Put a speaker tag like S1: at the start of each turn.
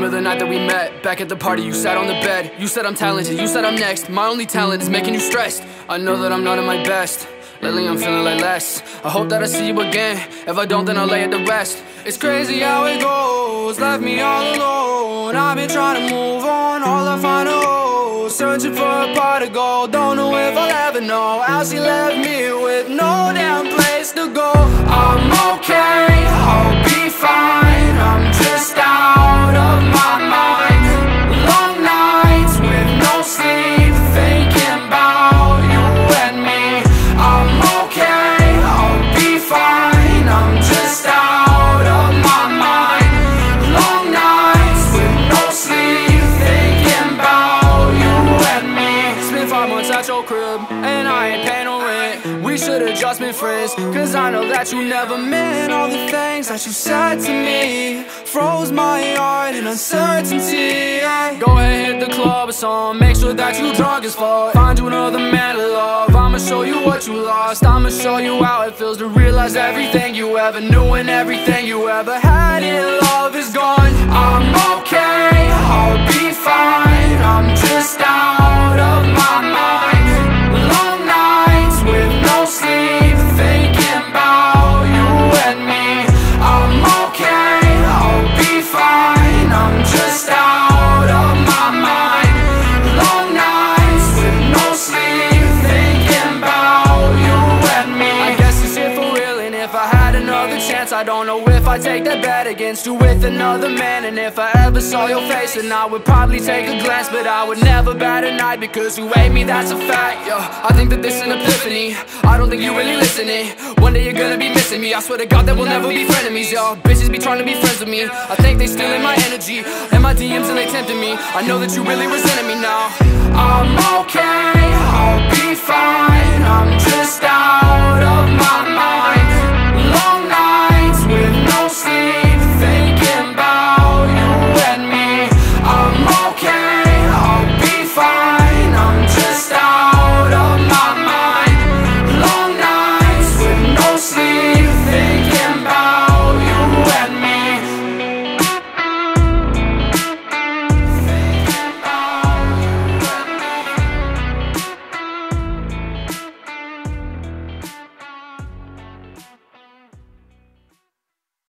S1: the night that we met. Back at the party, you sat on the bed. You said I'm talented, you said I'm next. My only talent is making you stressed. I know that I'm not at my best. Lately I'm feeling like less. I hope that I see you again. If I don't, then I'll lay it to rest. It's crazy how it goes, left me all alone. I've been trying to move on, all I find are holes. Searching for a pot of gold, don't know if I'll ever know how she left me with no damn place to go. I'm okay, I'll be fine. I'm just out of my mind. Long nights with no sleep, thinking about you and me. I'm okay, I'll be fine. I'm just out of my mind. Long nights with no sleep, thinking about you and me. Spent 5 months at your crib, and I ain't paying no rent. We should've just been friends, cause I know that you never meant all the things that you said to me. Froze my heart in uncertainty. Go ahead, hit the club or something. Make sure that you drunk as fuck. Find you another man to love. I'ma show you what you lost. I'ma show you how it feels to realize everything you ever knew and everything you ever had in love is gone. I'm okay, I'll be fine. I'm just out of my mind. Long nights with no sleep, thinking about you and me. I'm okay, I'll be fine. I'm just out of my mind. Long nights with no sleep, thinking about you and me. I guess it's it for real, and if I had another chance, I don't know if I'd take that bet against you with another man. And if I ever saw your face, then I would probably take a glance, but I would never bat an eye, because you hate me, that's a fact. Yo, I think that this is an epiphany. I don't think you really listening. One day you're gonna be missing me. I swear to God that we'll never be frenemies. Yo, bitches be trying to be friends with me. I think they stealing my energy and my DMs, and they tempting me. I know that you really resenting me now. I'm okay, I'll be fine. I'm just out